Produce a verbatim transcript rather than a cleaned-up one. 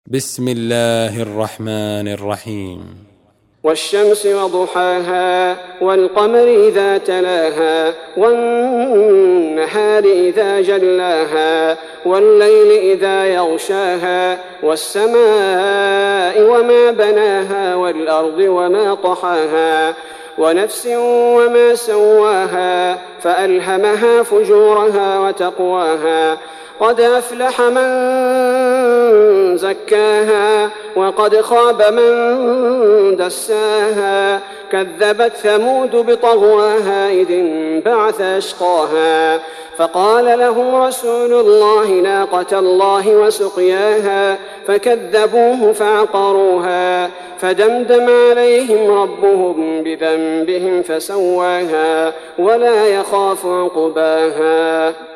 بسم الله الرحمن الرحيم. والشمس وضحاها والقمر إذا تلاها والنهار إذا جلاها والليل إذا يغشاها والسماء وما بناها والأرض وما طحاها ونفس وما سواها فألهمها فجورها وتقواها قد أفلح من زكاها وقد خاب من دساها كذبت ثمود بطغواها إذ انبعث أشقاها فقال لهم رسول الله ناقة الله وسقياها فكذبوه فعقروها فدمدم عليهم ربهم بذنبهم فسواها ولا يخاف عقباها.